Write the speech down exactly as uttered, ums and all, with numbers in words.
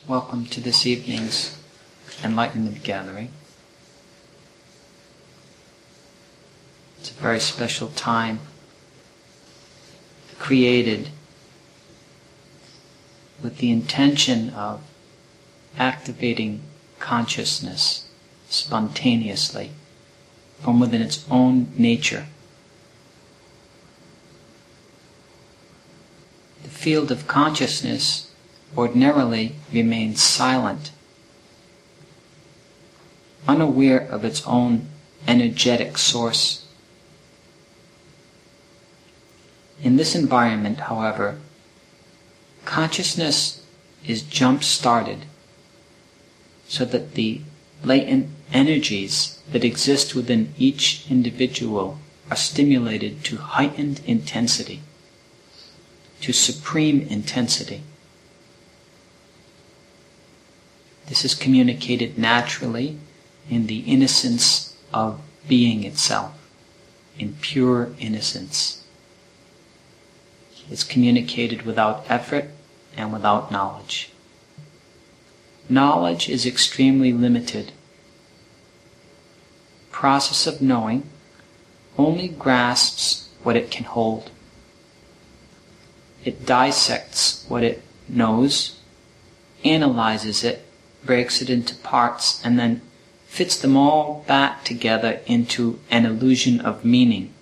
Welcome to this evening's Enlightenment Gathering. It's a very special time created with the intention of activating consciousness spontaneously from within its own nature. The field of consciousness ordinarily remains silent, unaware of its own energetic source. In this environment, however, consciousness is jump-started so that the latent energies that exist within each individual are stimulated to heightened intensity, to supreme intensity. This is communicated naturally in the innocence of being itself, in pure innocence. It's communicated without effort and without knowledge. Knowledge is extremely limited. The process of knowing only grasps what it can hold. It dissects what it knows, analyzes it, breaks it into parts, and then fits them all back together into an illusion of meaning.